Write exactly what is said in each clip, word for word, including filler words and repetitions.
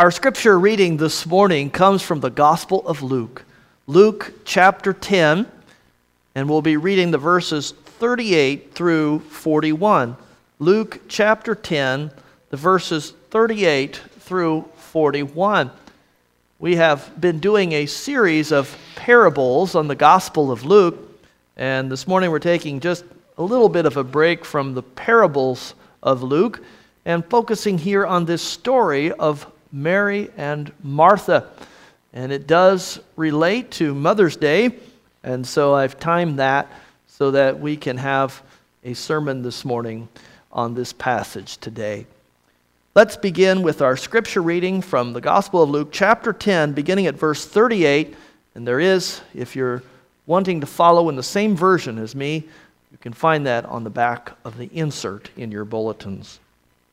Our scripture reading this morning comes from the Gospel of Luke, Luke chapter ten, and we'll be reading the verses thirty-eight through forty-one. Luke chapter ten, the verses thirty-eight through forty-one. We have been doing a series of parables on the Gospel of Luke, and this morning we're taking just a little bit of a break from the parables of Luke and focusing here on this story of Mary and Martha. And it does relate to Mother's Day, and so I've timed that so that we can have a sermon this morning on this passage today. Let's begin with our scripture reading from the Gospel of Luke, chapter ten, beginning at verse thirty-eight. And there is, if you're wanting to follow in the same version as me, you can find that on the back of the insert in your bulletins.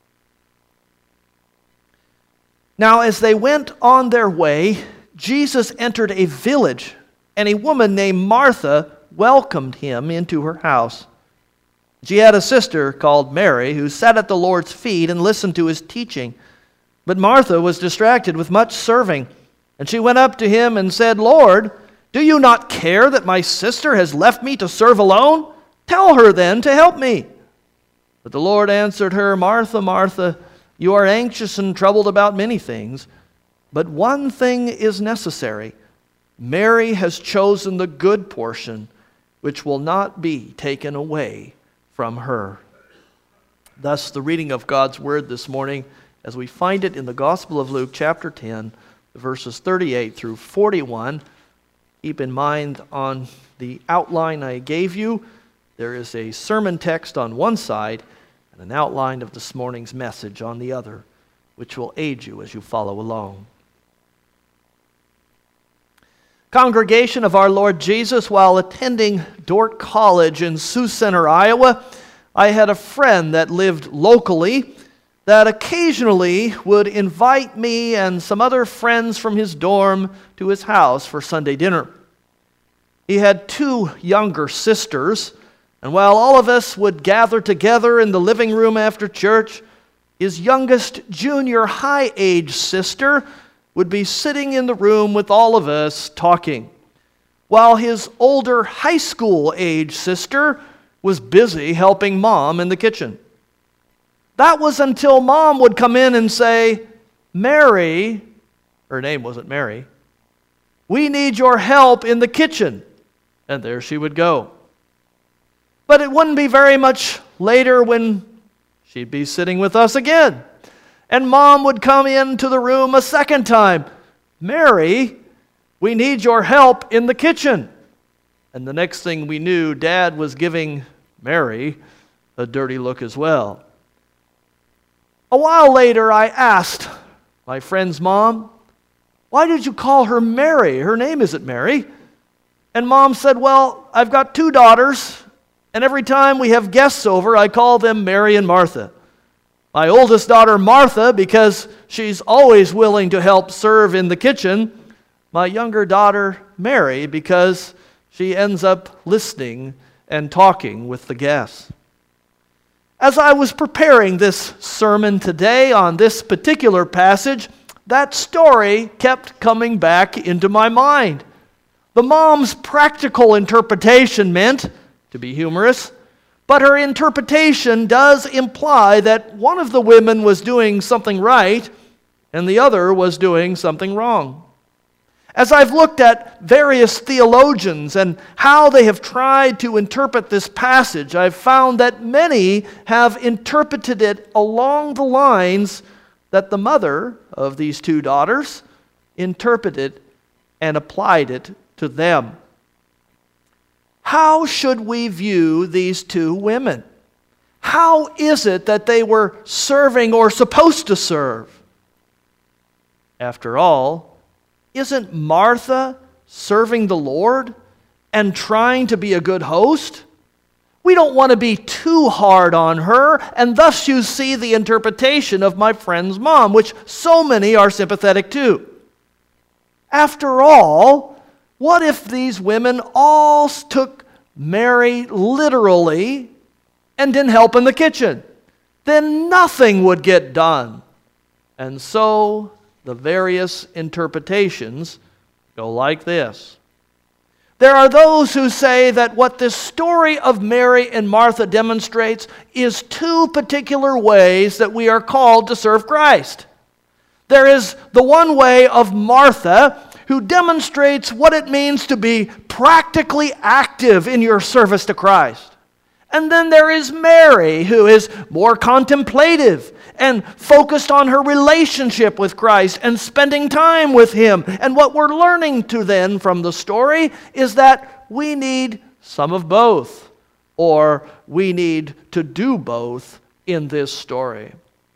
Now, as they went on their way, Jesus entered a village, and a woman named Martha welcomed him into her house. She had a sister called Mary, who sat at the Lord's feet and listened to his teaching. But Martha was distracted with much serving, and she went up to him and said, "Lord, do you not care that my sister has left me to serve alone? Tell her then to help me." But the Lord answered her, "Martha, Martha, you are anxious and troubled about many things, but one thing is necessary. Mary has chosen the good portion, which will not be taken away from her." Thus, the reading of God's Word this morning, as we find it in the Gospel of Luke, chapter ten, verses thirty-eight through forty-one. Keep in mind on the outline I gave you, there is a sermon text on one side and an outline of this morning's message on the other, which will aid you as you follow along. Congregation of our Lord Jesus, while attending Dordt College in Sioux Center, Iowa, I had a friend that lived locally that occasionally would invite me and some other friends from his dorm to his house for Sunday dinner. He had two younger sisters, and while all of us would gather together in the living room after church, his youngest junior high age sister would be sitting in the room with all of us talking, while his older high school age sister was busy helping Mom in the kitchen. That was until Mom would come in and say, "Mary," her name wasn't Mary, "we need your help in the kitchen." And there she would go. But it wouldn't be very much later when she'd be sitting with us again. And Mom would come into the room a second time. "Mary, we need your help in the kitchen." And the next thing we knew, Dad was giving Mary a dirty look as well. A while later, I asked my friend's mom, "Why did you call her Mary? Her name isn't Mary." And Mom said, "Well, I've got two daughters, and every time we have guests over, I call them Mary and Martha. My oldest daughter, Martha, because she's always willing to help serve in the kitchen. My younger daughter, Mary, because she ends up listening and talking with the guests." As I was preparing this sermon today on this particular passage, that story kept coming back into my mind. The mom's practical interpretation meant to be humorous, but her interpretation does imply that one of the women was doing something right and the other was doing something wrong. As I've looked at various theologians and how they have tried to interpret this passage, I've found that many have interpreted it along the lines that the mother of these two daughters interpreted and applied it to them. How should we view these two women? How is it that they were serving or supposed to serve? After all, isn't Martha serving the Lord and trying to be a good host? We don't want to be too hard on her, and thus you see the interpretation of my friend's mom, which so many are sympathetic to. After all, what if these women all took Mary literally and didn't help in the kitchen? Then nothing would get done. And so the various interpretations go like this. There are those who say that what this story of Mary and Martha demonstrates is two particular ways that we are called to serve Christ. There is the one way of Martha, who demonstrates what it means to be practically active in your service to Christ. And then there is Mary, who is more contemplative and focused on her relationship with Christ and spending time with Him. And what we're learning to then from the story is that we need some of both, or we need to do both in this story.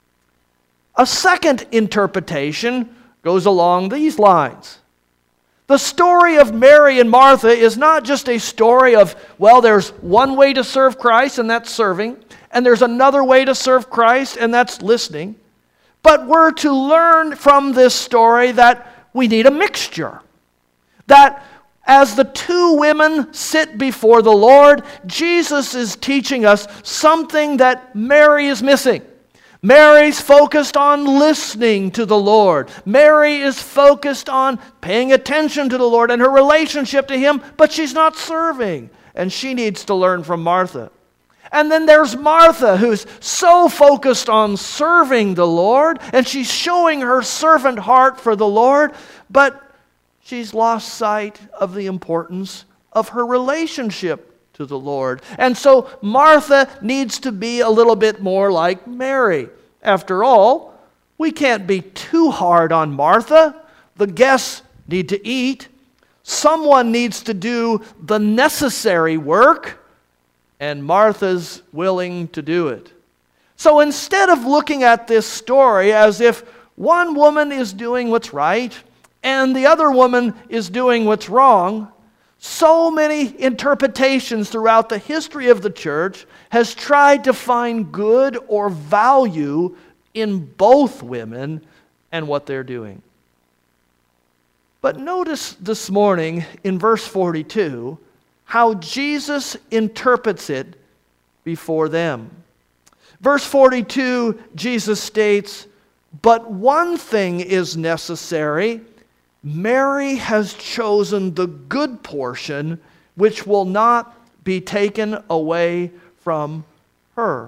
A second interpretation goes along these lines. The story of Mary and Martha is not just a story of, well, there's one way to serve Christ, and that's serving, and there's another way to serve Christ, and that's listening. But we're to learn from this story that we need a mixture. That as the two women sit before the Lord, Jesus is teaching us something that Mary is missing. Mary's focused on listening to the Lord. Mary is focused on paying attention to the Lord and her relationship to Him, but she's not serving, and she needs to learn from Martha. And then there's Martha, who's so focused on serving the Lord, and she's showing her servant heart for the Lord, but she's lost sight of the importance of her relationship to the Lord. And so Martha needs to be a little bit more like Mary. After all, we can't be too hard on Martha. The guests need to eat. Someone needs to do the necessary work, and Martha's willing to do it. So instead of looking at this story as if one woman is doing what's right and the other woman is doing what's wrong, so many interpretations throughout the history of the church has tried to find good or value in both women and what they're doing. But notice this morning in verse forty-two how Jesus interprets it before them. Verse forty-two, Jesus states, "But one thing is necessary. Mary has chosen the good portion, which will not be taken away from her."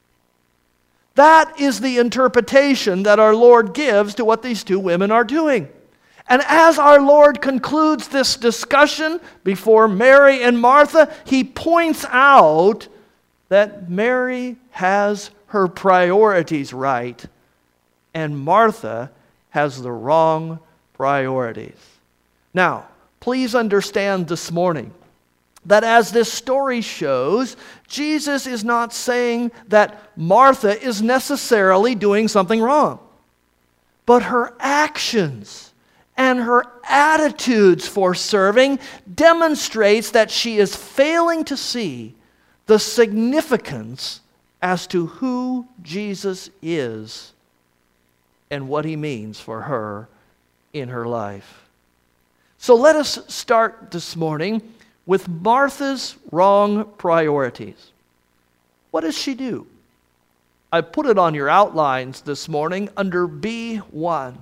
That is the interpretation that our Lord gives to what these two women are doing. And as our Lord concludes this discussion before Mary and Martha, He points out that Mary has her priorities right, and Martha has the wrong priorities. Now, please understand this morning that as this story shows, Jesus is not saying that Martha is necessarily doing something wrong. But her actions and her attitudes for serving demonstrates that she is failing to see the significance as to who Jesus is and what He means for her in her life. So let us start this morning with Martha's wrong priorities. What does she do? I put it on your outlines this morning under B one.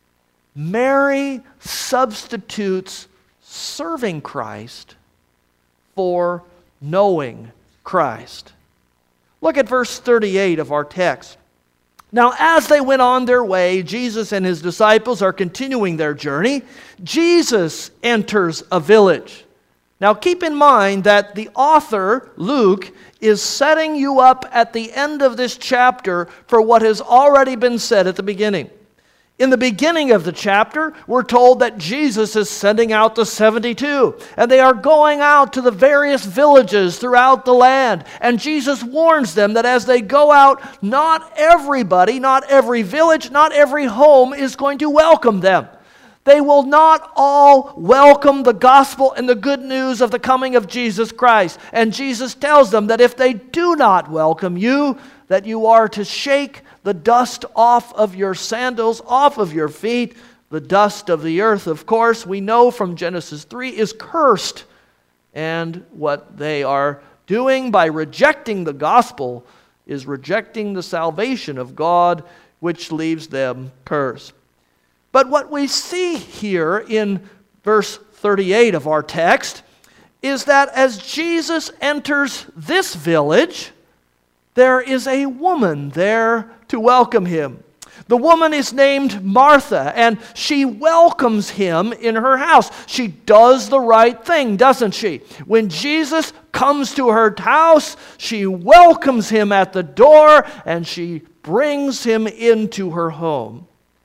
Mary substitutes serving Christ for knowing Christ. Look at verse thirty-eight of our text. Now, as they went on their way, Jesus and His disciples are continuing their journey. Jesus enters a village. Now, keep in mind that the author, Luke, is setting you up at the end of this chapter for what has already been said at the beginning. In the beginning of the chapter, we're told that Jesus is sending out the seventy-two, and they are going out to the various villages throughout the land. And Jesus warns them that as they go out, not everybody, not every village, not every home is going to welcome them. They will not all welcome the gospel and the good news of the coming of Jesus Christ. And Jesus tells them that if they do not welcome you, that you are to shake the dust off of your sandals, off of your feet. The dust of the earth, of course, we know from Genesis three, is cursed. And what they are doing by rejecting the gospel is rejecting the salvation of God, which leaves them cursed. But what we see here in verse thirty-eight of our text is that as Jesus enters this village, there is a woman there to welcome him. The woman is named Martha, and she welcomes him in her house. She does the right thing, doesn't she? When Jesus comes to her house, she welcomes him at the door, and she brings him into her home.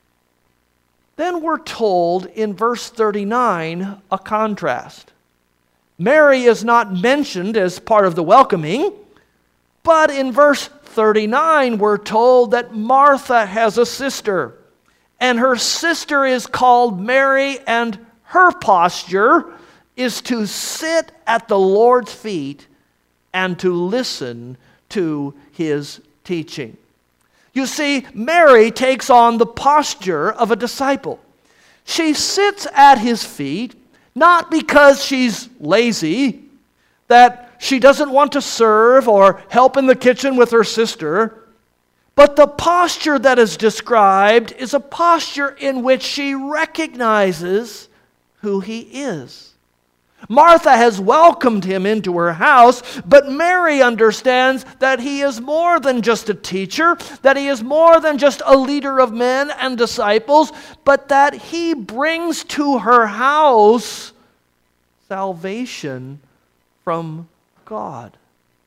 Then we're told in verse thirty-nine a contrast. Mary is not mentioned as part of the welcoming, but in verse thirty-nine we're told that Martha has a sister, and her sister is called Mary, and her posture is to sit at the Lord's feet and to listen to his teaching. You see, Mary takes on the posture of a disciple. She sits at his feet, not because she's lazy, that she doesn't want to serve or help in the kitchen with her sister, but the posture that is described is a posture in which she recognizes who he is. Martha has welcomed him into her house, but Mary understands that he is more than just a teacher, that he is more than just a leader of men and disciples, but that he brings to her house salvation from God.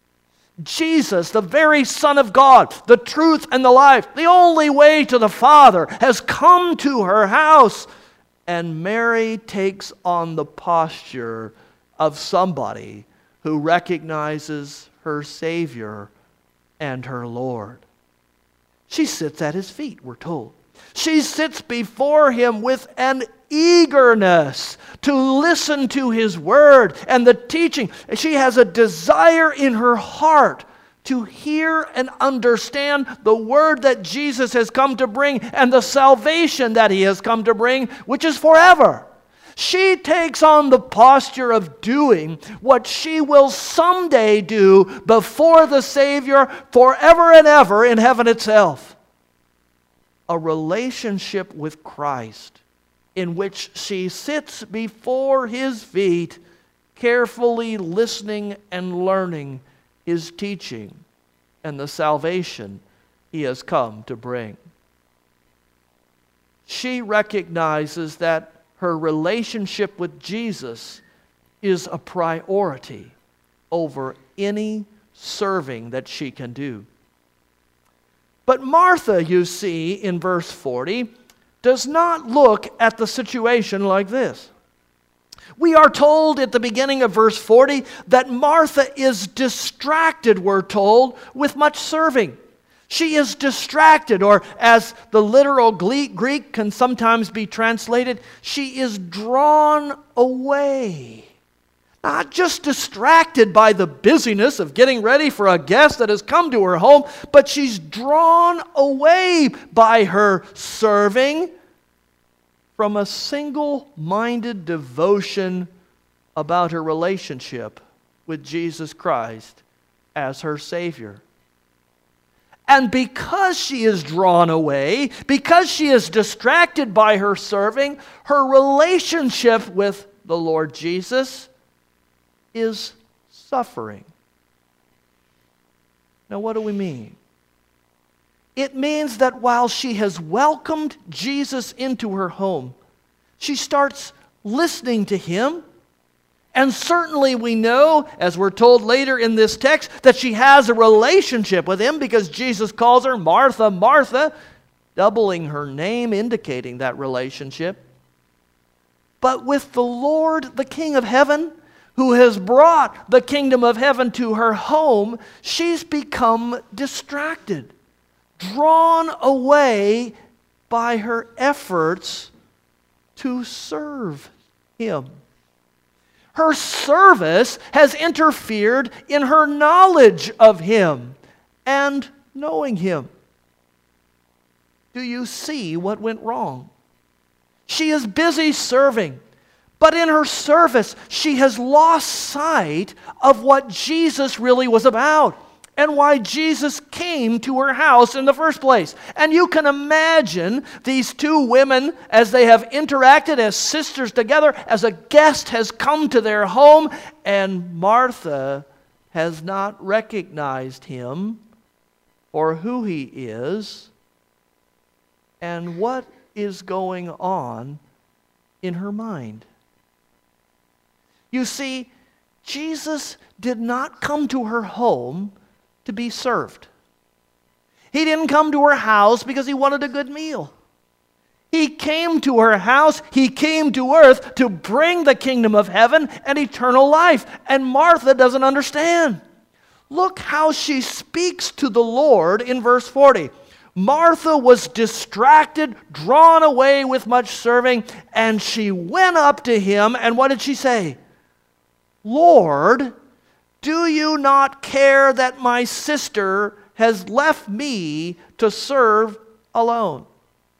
Jesus, the very Son of God, the truth and the life, the only way to the Father, has come to her house. And Mary takes on the posture of somebody who recognizes her Savior and her Lord. She sits at his feet, we're told. She sits before him with an eagerness to listen to his word and the teaching. She has a desire in her heart to hear and understand the word that Jesus has come to bring and the salvation that he has come to bring, which is forever. She takes on the posture of doing what she will someday do before the Savior forever and ever in heaven itself. A relationship with Christ in which she sits before his feet, carefully listening and learning his teaching and the salvation he has come to bring. She recognizes that her relationship with Jesus is a priority over any serving that she can do. But Martha, you see, in verse forty, does not look at the situation like this. We are told at the beginning of verse forty that Martha is distracted, we're told, with much serving. She is distracted, or as the literal Greek can sometimes be translated, she is drawn away. Not just distracted by the busyness of getting ready for a guest that has come to her home, but she's drawn away by her serving from a single-minded devotion about her relationship with Jesus Christ as her Savior. And because she is drawn away, because she is distracted by her serving, her relationship with the Lord Jesus is suffering. Now, what do we mean? It means that while she has welcomed Jesus into her home, she starts listening to him. And certainly we know, as we're told later in this text, that she has a relationship with him because Jesus calls her Martha, Martha, doubling her name, indicating that relationship. But with the Lord, the King of heaven, who has brought the kingdom of heaven to her home, she's become distracted, drawn away by her efforts to serve him. Her service has interfered in her knowledge of him and knowing him. Do you see what went wrong? She is busy serving, but in her service, she has lost sight of what Jesus really was about. and why Jesus came to her house in the first place. And you can imagine these two women as they have interacted as sisters together, as a guest has come to their home, and Martha has not recognized him for who he is and what is going on in her mind. You see, Jesus did not come to her home to be served. He didn't come to her house because he wanted a good meal. He came to her house, he came to earth to bring the kingdom of heaven and eternal life. And Martha doesn't understand. Look how she speaks to the Lord in verse forty. Martha was distracted, drawn away with much serving, and she went up to him, and what did she say? Lord, do you not care that my sister has left me to serve alone?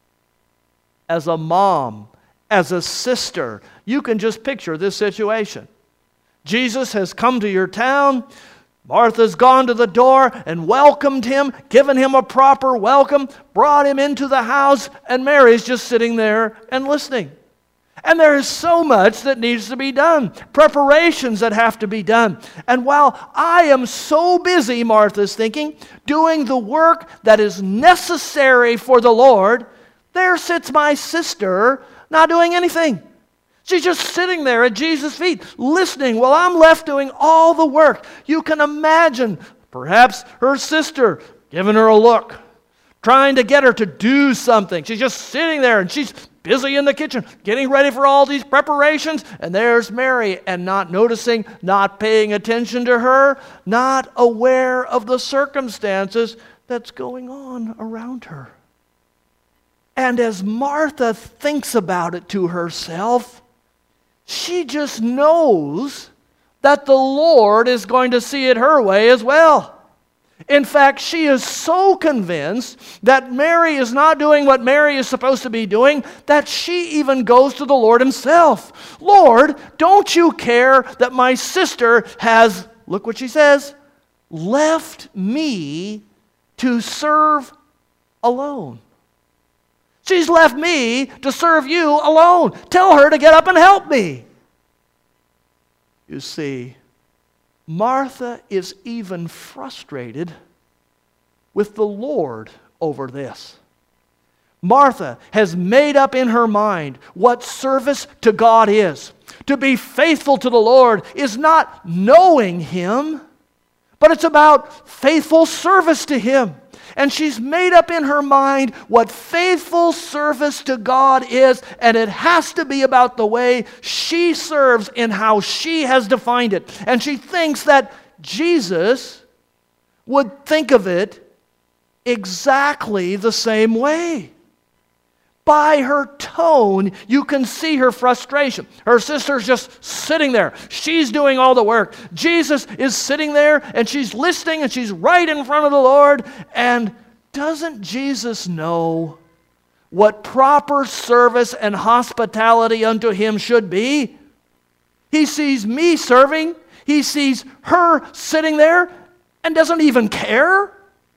As a mom, as a sister, you can just picture this situation. Jesus has come to your town. Martha's gone to the door and welcomed him, given him a proper welcome, brought him into the house, and Mary's just sitting there and listening. And there is so much that needs to be done, preparations that have to be done. And while I am so busy, Martha's thinking, doing the work that is necessary for the Lord, there sits my sister not doing anything. She's just sitting there at Jesus' feet, listening while I'm left doing all the work. You can imagine perhaps her sister giving her a look, trying to get her to do something. She's just sitting there and she's busy in the kitchen, getting ready for all these preparations. And there's Mary, and not noticing, not paying attention to her, not aware of the circumstances that's going on around her. And as Martha thinks about it to herself, she just knows that the Lord is going to see it her way as well. In fact, she is so convinced that Mary is not doing what Mary is supposed to be doing that she even goes to the Lord himself. Lord, don't you care that my sister has, look what she says, left me to serve alone? She's left me to serve you alone. Tell her to get up and help me. You see, Martha is even frustrated with the Lord over this. Martha has made up in her mind what service to God is. To be faithful to the Lord is not knowing Him, but it's about faithful service to Him. And she's made up in her mind what faithful service to God is, and it has to be about the way she serves in how she has defined it. And she thinks that Jesus would think of it exactly the same way. By her tone, you can see her frustration. Her sister's just sitting there. She's doing all the work. Jesus is sitting there, and she's listening, and she's right in front of the Lord. And doesn't Jesus know what proper service and hospitality unto Him should be? He sees me serving. He sees her sitting there and doesn't even care.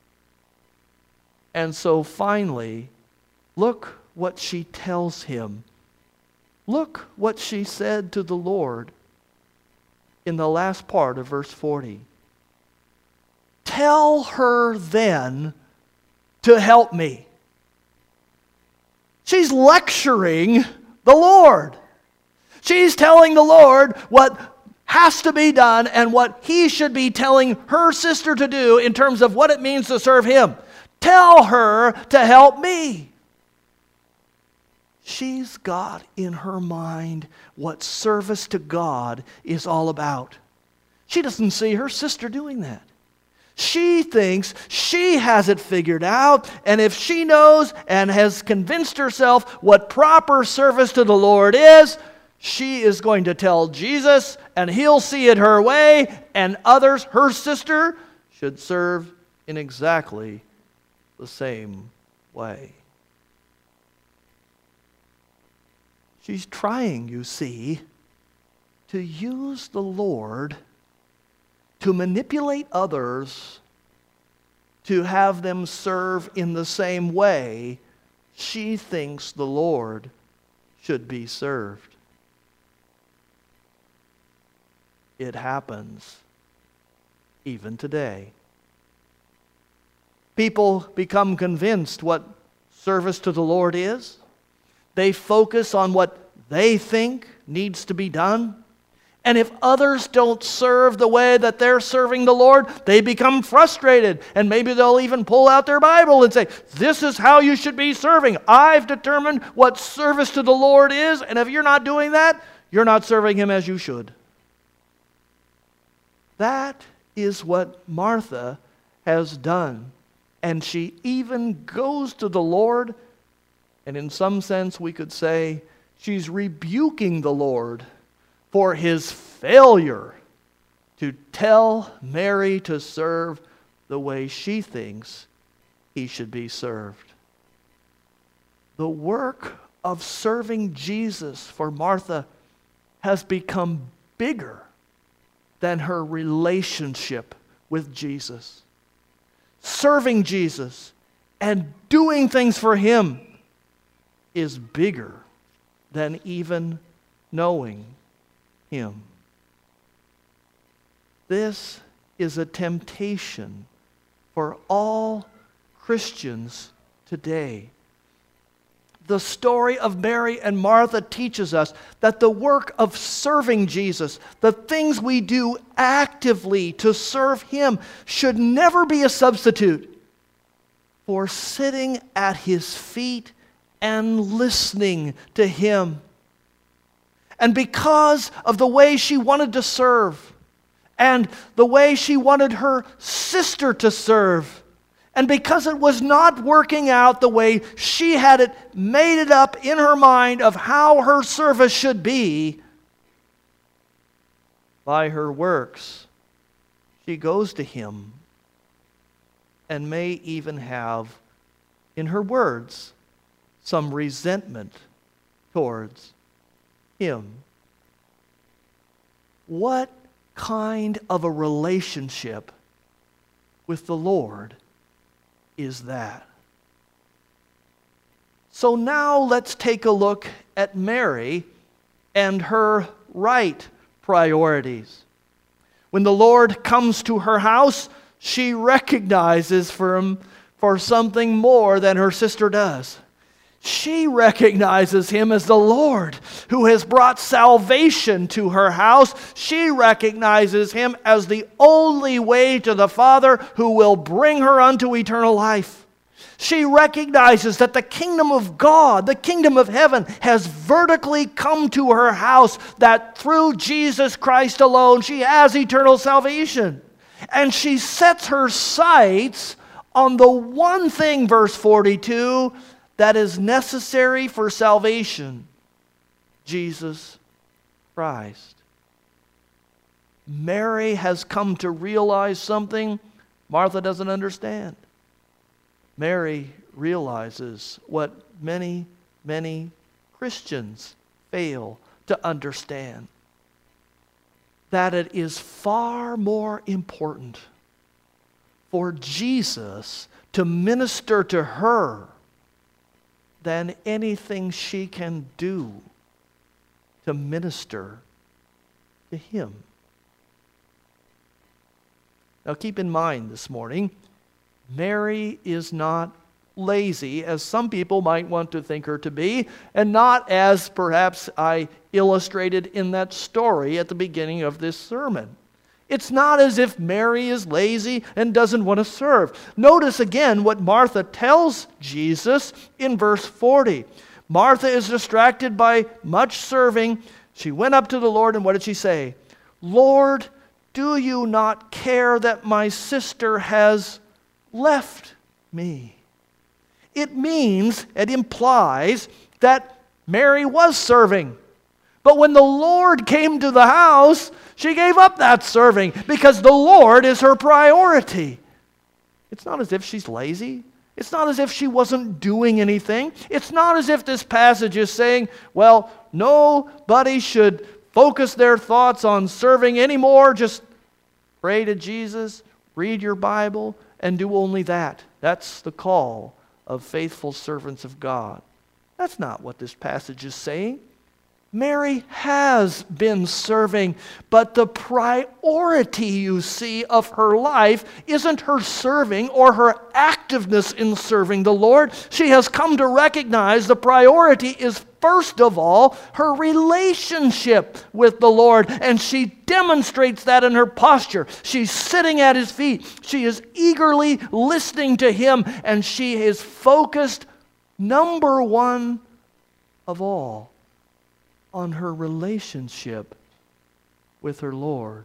And so finally, look what she tells him. Look what she said to the Lord in the last part of verse forty. Tell her then to help me. She's lecturing the Lord. She's telling the Lord what has to be done and what He should be telling her sister to do in terms of what it means to serve Him. Tell her to help me. She's got in her mind what service to God is all about. She doesn't see her sister doing that. She thinks she has it figured out, and if she knows and has convinced herself what proper service to the Lord is, she is going to tell Jesus, and He'll see it her way, and others, her sister, should serve in exactly the same way. She's trying, you see, to use the Lord to manipulate others to have them serve in the same way she thinks the Lord should be served. It happens even today. People become convinced what service to the Lord is. They focus on what they think needs to be done. And if others don't serve the way that they're serving the Lord, they become frustrated. And maybe they'll even pull out their Bible and say, this is how you should be serving. I've determined what service to the Lord is, and if you're not doing that, you're not serving Him as you should. That is what Martha has done. And she even goes to the Lord, and in some sense we could say she's rebuking the Lord for His failure to tell Mary to serve the way she thinks He should be served. The work of serving Jesus for Martha has become bigger than her relationship with Jesus. Serving Jesus and doing things for Him is bigger than even knowing Him. This is a temptation for all Christians today. The story of Mary and Martha teaches us that the work of serving Jesus, the things we do actively to serve Him, should never be a substitute for sitting at His feet and listening to Him. And because of the way she wanted to serve, and the way she wanted her sister to serve, and because it was not working out the way she had it made it up in her mind of how her service should be, by her works, she goes to Him and may even have, in her words, some resentment towards Him. What kind of a relationship with the Lord is that? So now let's take a look at Mary and her right priorities. When the Lord comes to her house, she recognizes for him for something more than her sister does. She recognizes Him as the Lord who has brought salvation to her house. She recognizes Him as the only way to the Father who will bring her unto eternal life. She recognizes that the kingdom of God, the kingdom of heaven, has vertically come to her house, that through Jesus Christ alone she has eternal salvation. And she sets her sights on the one thing, verse forty-two, that is necessary for salvation: Jesus Christ. Mary has come to realize something Martha doesn't understand. Mary realizes what many, many Christians fail to understand: that it is far more important for Jesus to minister to her than anything she can do to minister to Him. Now keep in mind this morning, Mary is not lazy, as some people might want to think her to be, and not as perhaps I illustrated in that story at the beginning of this sermon. It's not as if Mary is lazy and doesn't want to serve. Notice again what Martha tells Jesus in verse forty. Martha is distracted by much serving. She went up to the Lord, and what did she say? Lord, do you not care that my sister has left me? It means, it implies that Mary was serving. But when the Lord came to the house, she gave up that serving because the Lord is her priority. It's not as if she's lazy. It's not as if she wasn't doing anything. It's not as if this passage is saying, well, nobody should focus their thoughts on serving anymore. Just pray to Jesus, read your Bible, and do only that. That's the call of faithful servants of God. That's not what this passage is saying. Mary has been serving, but the priority, you see, of her life isn't her serving or her activeness in serving the Lord. She has come to recognize the priority is, first of all, her relationship with the Lord, and she demonstrates that in her posture. She's sitting at His feet. She is eagerly listening to Him, and she is focused, number one of all, on her relationship with her Lord.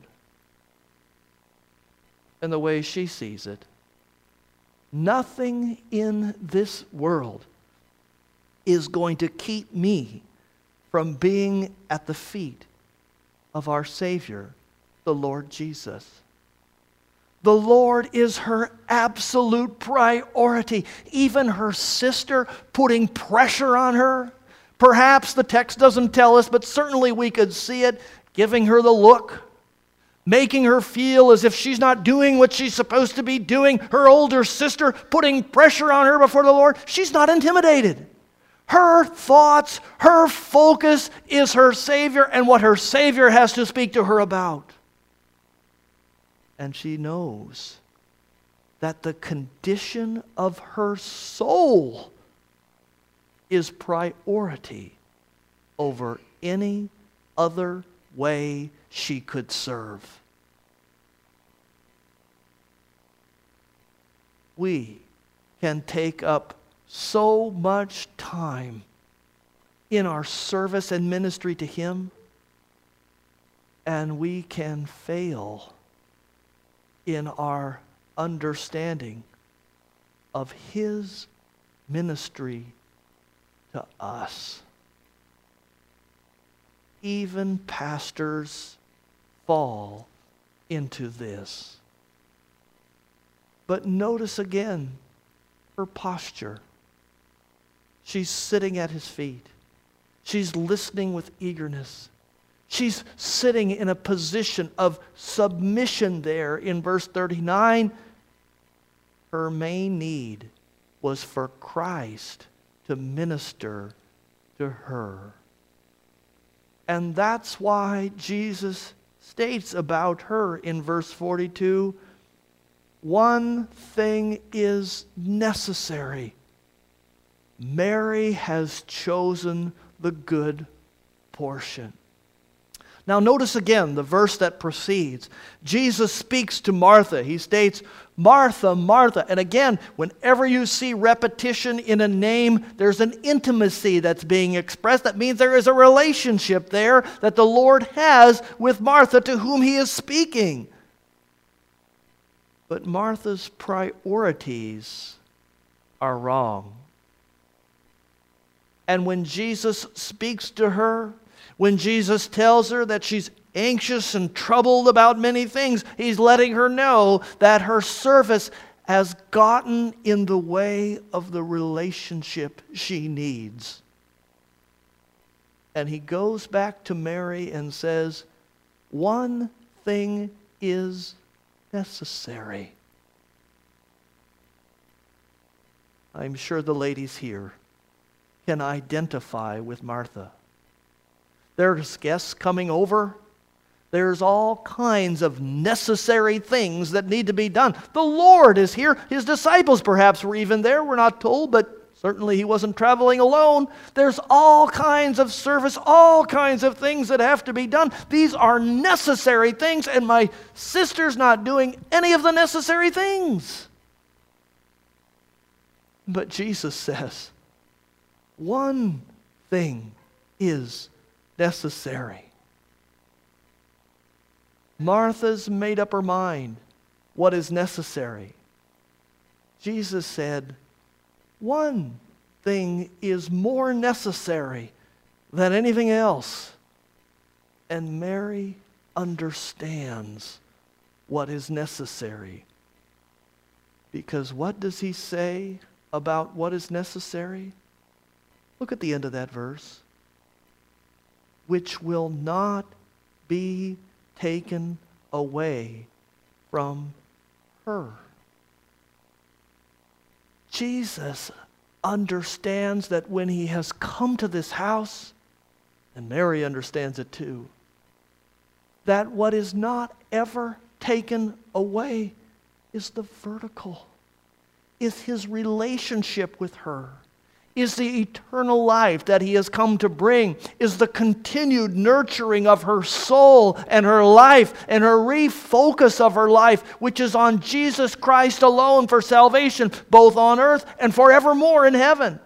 And the way she sees it, nothing in this world is going to keep me from being at the feet of our Savior, the Lord Jesus. The Lord is her absolute priority. Even her sister putting pressure on her, perhaps the text doesn't tell us, but certainly we could see it, giving her the look, making her feel as if she's not doing what she's supposed to be doing. Her older sister putting pressure on her before the Lord. She's not intimidated. Her thoughts, her focus is her Savior and what her Savior has to speak to her about. And she knows that the condition of her soul is priority over any other way she could serve. We can take up so much time in our service and ministry to Him, and we can fail in our understanding of His ministry to us. Even pastors fall into this. But notice again her posture. She's sitting at His feet. She's listening with eagerness. She's sitting in a position of submission there in verse thirty-nine. Her main need was for Christ to minister to her. And that's why Jesus states about her in verse forty-two, one thing is necessary. Mary has chosen the good portion. Now notice again the verse that precedes. Jesus speaks to Martha. He states, Martha, Martha. And again, whenever you see repetition in a name, there's an intimacy that's being expressed. That means there is a relationship there that the Lord has with Martha to whom He is speaking. But Martha's priorities are wrong. And when Jesus speaks to her, when Jesus tells her that she's anxious and troubled about many things, He's letting her know that her service has gotten in the way of the relationship she needs. And He goes back to Mary and says, one thing is necessary. I'm sure the ladies here can identify with Martha. There's guests coming over. There's all kinds of necessary things that need to be done. The Lord is here. His disciples perhaps were even there. We're not told, but certainly He wasn't traveling alone. There's all kinds of service, all kinds of things that have to be done. These are necessary things, and my sister's not doing any of the necessary things. But Jesus says, one thing is necessary. Martha's made up her mind what is necessary. Jesus said, one thing is more necessary than anything else. And Mary understands what is necessary. Because what does He say about what is necessary? Look at the end of that verse. Which will not be taken away from her. Jesus understands that when he has come to this house, and Mary understands it too, that what is not ever taken away is the vertical, is his relationship with her, is the eternal life that he has come to bring, is the continued nurturing of her soul and her life and her refocus of her life, which is on Jesus Christ alone for salvation, both on earth and forevermore in heaven.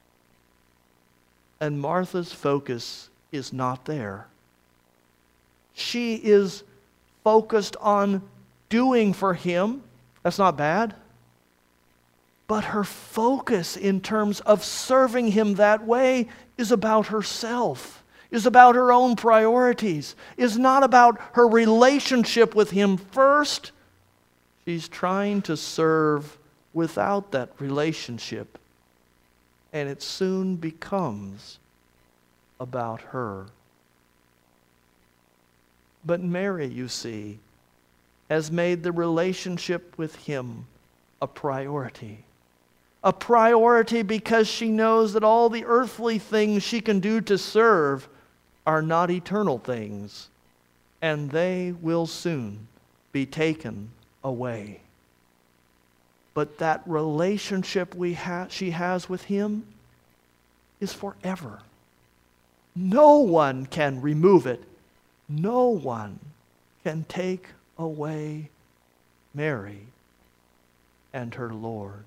And Martha's focus is not there. She is focused on doing for him. That's not bad. But her focus in terms of serving him that way is about herself, is about her own priorities, is not about her relationship with him first. She's trying to serve without that relationship, and it soon becomes about her. But Mary, you see, has made the relationship with him a priority. A priority because she knows that all the earthly things she can do to serve are not eternal things, and they will soon be taken away. But that relationship we ha- she has with him is forever. No one can remove it. No one can take away Mary and her Lord.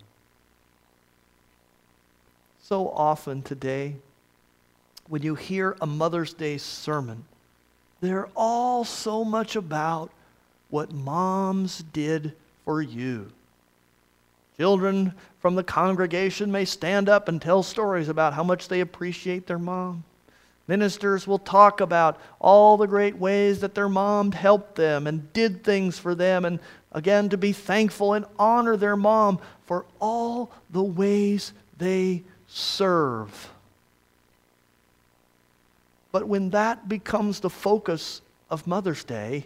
So often today, when you hear a Mother's Day sermon, they're all so much about what moms did for you. Children from the congregation may stand up and tell stories about how much they appreciate their mom. Ministers will talk about all the great ways that their mom helped them and did things for them, and again, to be thankful and honor their mom for all the ways they serve. But when that becomes the focus of Mother's Day,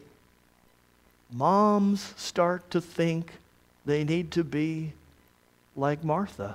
moms start to think they need to be like Martha.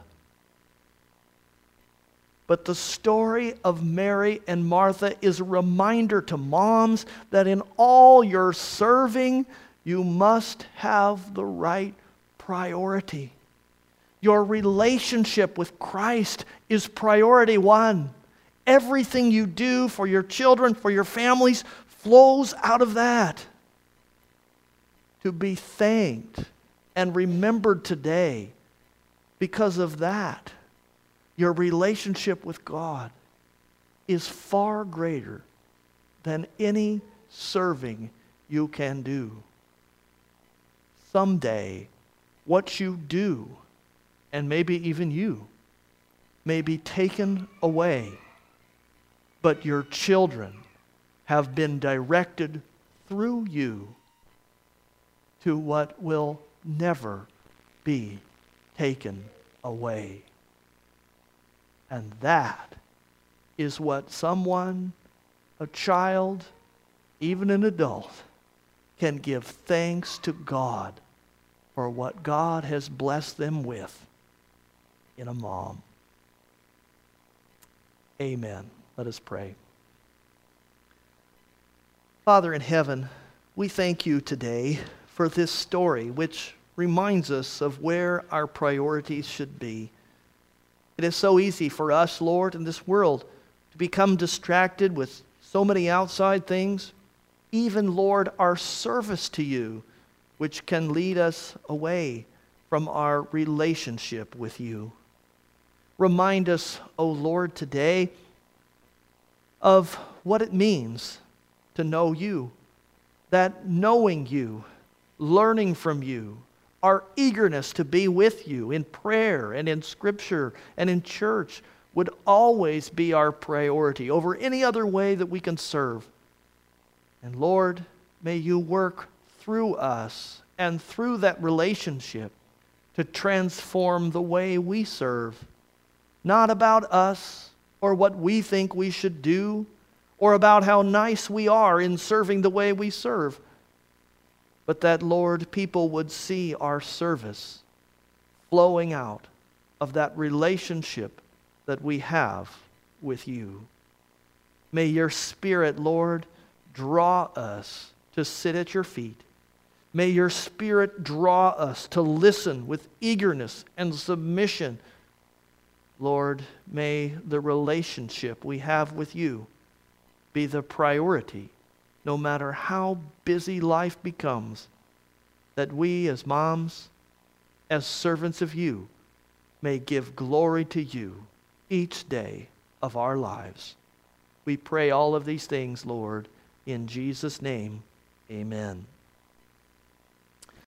But the story of Mary and Martha is a reminder to moms that in all your serving, you must have the right priority. Your relationship with Christ is priority one. Everything you do for your children, for your families, flows out of that. To be thanked and remembered today because of that, your relationship with God is far greater than any serving you can do. Someday, what you do, and maybe even you, may be taken away, but your children have been directed through you to what will never be taken away. And that is what someone, a child, even an adult, can give thanks to God for what God has blessed them with in a mom. Amen. Let us pray. Father in heaven, we thank you today for this story, which reminds us of where our priorities should be. It is so easy for us, Lord, in this world to become distracted with so many outside things, even, Lord, our service to you, which can lead us away from our relationship with you. Remind us, O Lord, today of what it means to know you, that knowing you, learning from you, our eagerness to be with you in prayer and in Scripture and in church would always be our priority over any other way that we can serve. And Lord, may you work through us and through that relationship to transform the way we serve. Not about us or what we think we should do or about how nice we are in serving the way we serve, but that, Lord, people would see our service flowing out of that relationship that we have with you. May your Spirit, Lord, draw us to sit at your feet. May your Spirit draw us to listen with eagerness and submission. Lord, may the relationship we have with you be the priority, no matter how busy life becomes, that we as moms, as servants of you, may give glory to you each day of our lives. We pray all of these things, Lord, in Jesus' name, amen.